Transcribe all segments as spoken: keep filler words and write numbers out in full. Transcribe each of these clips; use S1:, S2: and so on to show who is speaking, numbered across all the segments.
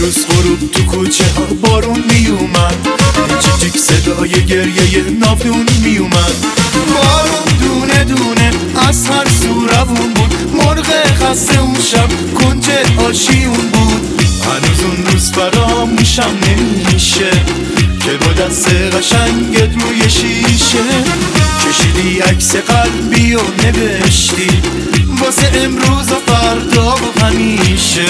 S1: روز غروب تو کوچه ها بارون می اومد، جیک جیک صدای گریه نافیون می اومد. بارون دونه دونه از هر سو روون بود، مرغ خسته اون شب کنج آشیون بود. هنوز اون روز فراموشم نمیشه که با دست قشنگت روی شیشه کشیدی عکس قلبی و نوشتی واسه امروز و فردا و همیشه.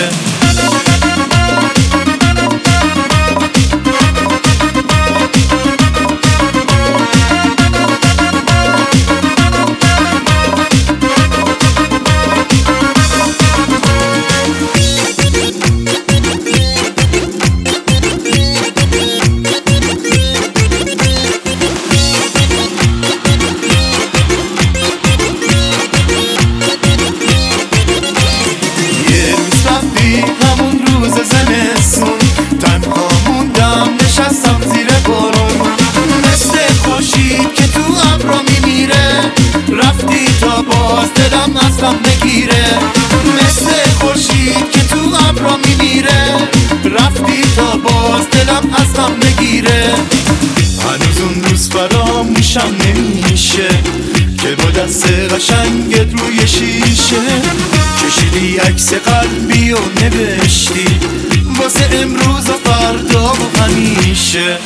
S1: دلم از غم بگیره مثل خورشید که تو ابرا میمیره، رفتی تا باز دلم از غم بگیره. هنوز اون روز فراموشم نمیشه که با دست قشنگت روی شیشه کشیدی عکس قلبی و نوشتی واسه امروز و فردا و همیشه.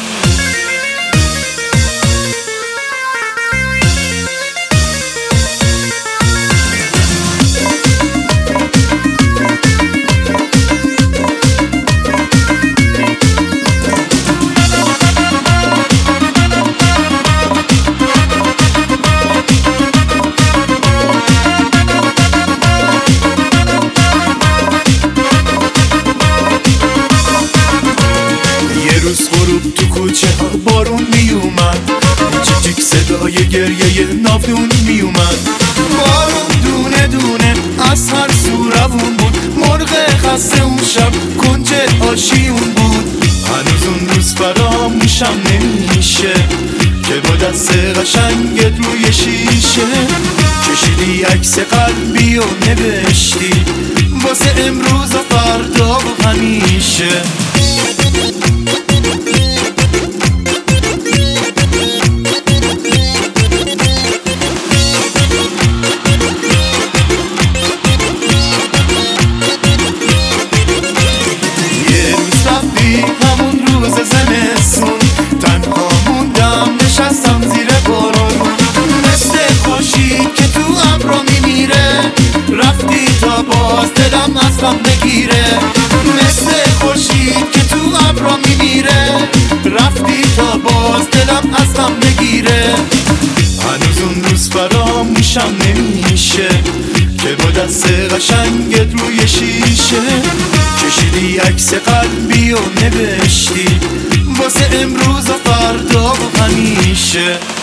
S1: تو کوچه ها بارون می اومد، جیک جیک صدای گریه نافیون می اومد. بارون دونه دونه از هر سو روون بود، مرغ خسته اون شب کنج آشیون بود. هنوز اون روز فراموشم نمیشه که با دست قشنگت روی شیشه کشیدی عکس قلبی و نوشتی واسه امروز و فردا و همیشه. همون روز زمستون تنها موندم نشستم زیر بارون مثل خورشید که تو ابرا میمیره، رفتی تا باز دلم از غم بگیره مثل خورشید که تو ابرا میمیره، رفتی تا باز دلم از غم بگیره. هنوز اون روز فراموشم نمیشه که با دست قشنگت روی شیشه کشیدی عکس قلبی و نوشتی واسه امروز و فردا و همیشه.